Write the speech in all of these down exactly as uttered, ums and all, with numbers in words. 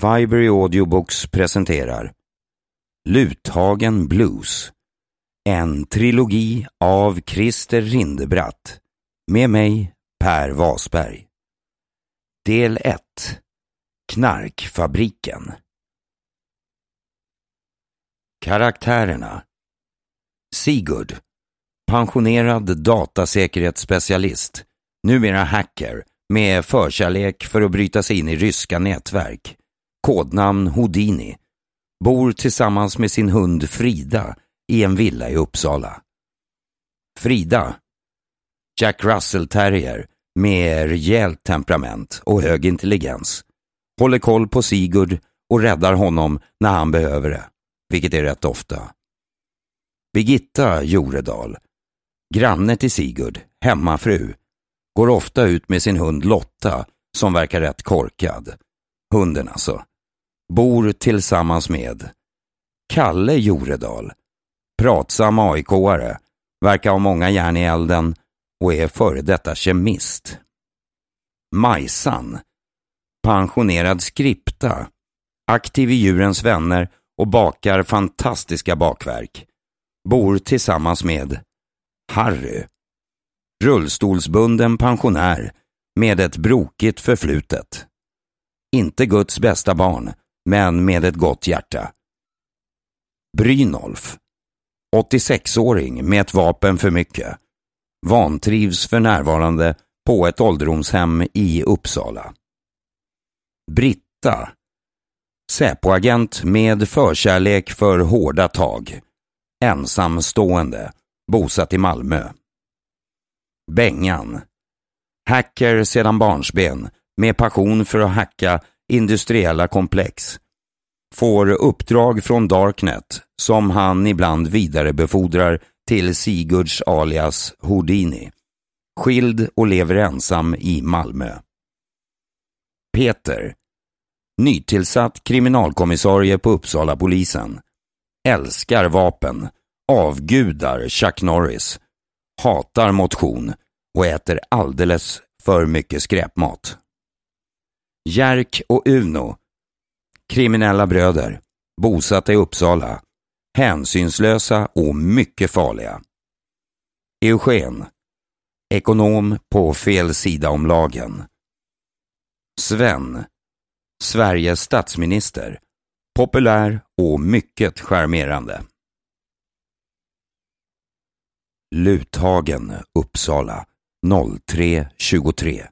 Viberry Audiobooks presenterar Luthagen Blues, en trilogi av Christer Rindebratt, med mig Per Wasberg. Del ett. Knarkfabriken. Karaktärerna: Sigurd, pensionerad datasäkerhetsspecialist, numera hacker med förkärlek för att bryta sig in i ryska nätverk. Kodnamn Houdini. Bor tillsammans med sin hund Frida i en villa i Uppsala. Frida, Jack Russell Terrier med rejält temperament och hög intelligens. Håller koll på Sigurd och räddar honom när han behöver det, vilket är rätt ofta. Birgitta Joredal, granne till Sigurd, hemmafru, går ofta ut med sin hund Lotta som verkar rätt korkad. Hunden alltså. Bor tillsammans med Kalle Joredal, pratsam A I K-are, verkar ha många järn i elden och är före detta kemist. Majsan, pensionerad skripta, aktiv i Djurens vänner och bakar fantastiska bakverk. Bor tillsammans med Harry, rullstolsbunden pensionär med ett brokigt förflutet. Inte Guds bästa barn, men med ett gott hjärta. Brynolf, åttiosex-åring med ett vapen för mycket. Vantrivs för närvarande på ett ålderdomshem i Uppsala. Britta, Säpoagent med förkärlek för hårda tag. Ensamstående, bosatt i Malmö. Bengan, hacker sedan barnsben med passion för att hacka industriella komplex. Får uppdrag från Darknet som han ibland vidarebefordrar till Sigurds alias Houdini. Skild och lever ensam i Malmö. Peter, nytillsatt kriminalkommissarie på Uppsala polisen. Älskar vapen, avgudar Chuck Norris, hatar motion och äter alldeles för mycket skräpmat. Jerk och Uno, kriminella bröder, bosatta i Uppsala, hänsynslösa och mycket farliga. Eugen, ekonom på fel sida om lagen. Sven, Sveriges statsminister, populär och mycket charmerande. Luthagen, Uppsala, noll tre tjugotre.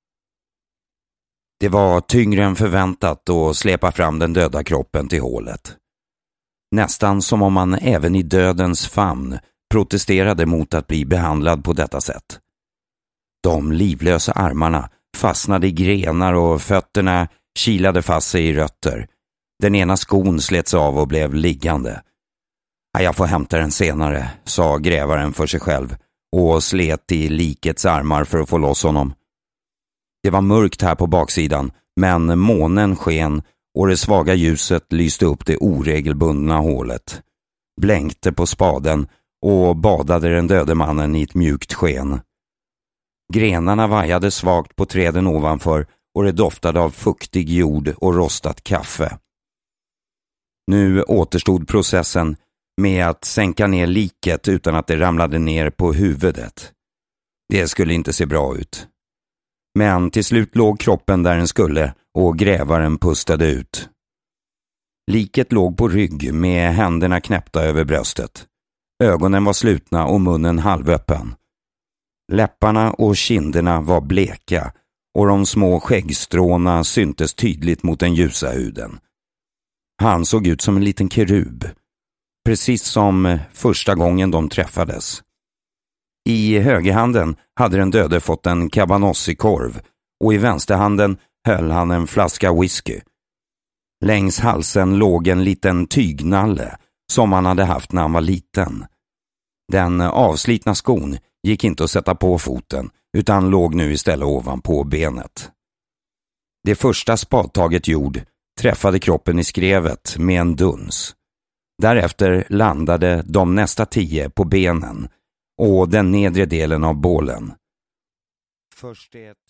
Det var tyngre än förväntat att släpa fram den döda kroppen till hålet. Nästan som om man även i dödens famn protesterade mot att bli behandlad på detta sätt. De livlösa armarna fastnade i grenar och fötterna kilade fast sig i rötter. Den ena skon slets av och blev liggande. Jag får hämta den senare, sa grävaren för sig själv och slet i likets armar för att få loss honom. Det var mörkt här på baksidan, men månen sken och det svaga ljuset lyste upp det oregelbundna hålet. Blänkte på spaden och badade den döde mannen i ett mjukt sken. Grenarna vajade svagt på träden ovanför och det doftade av fuktig jord och rostat kaffe. Nu återstod processen med att sänka ner liket utan att det ramlade ner på huvudet. Det skulle inte se bra ut. Men till slut låg kroppen där den skulle och grävaren pustade ut. Liket låg på rygg med händerna knäppta över bröstet. Ögonen var slutna och munnen halvöppen. Läpparna och kinderna var bleka och de små skäggstråna syntes tydligt mot den ljusa huden. Han såg ut som en liten kerub, precis som första gången de träffades. I högerhanden hade den döde fått en cabanossi-korv och i vänsterhanden höll han en flaska whisky. Längs halsen låg en liten tygnalle som han hade haft när han var liten. Den avslitna skon gick inte att sätta på foten utan låg nu istället ovanpå benet. Det första spadtaget jord träffade kroppen i skrevet med en duns. Därefter landade de nästa tio på benen och den nedre delen av bålen. Först ett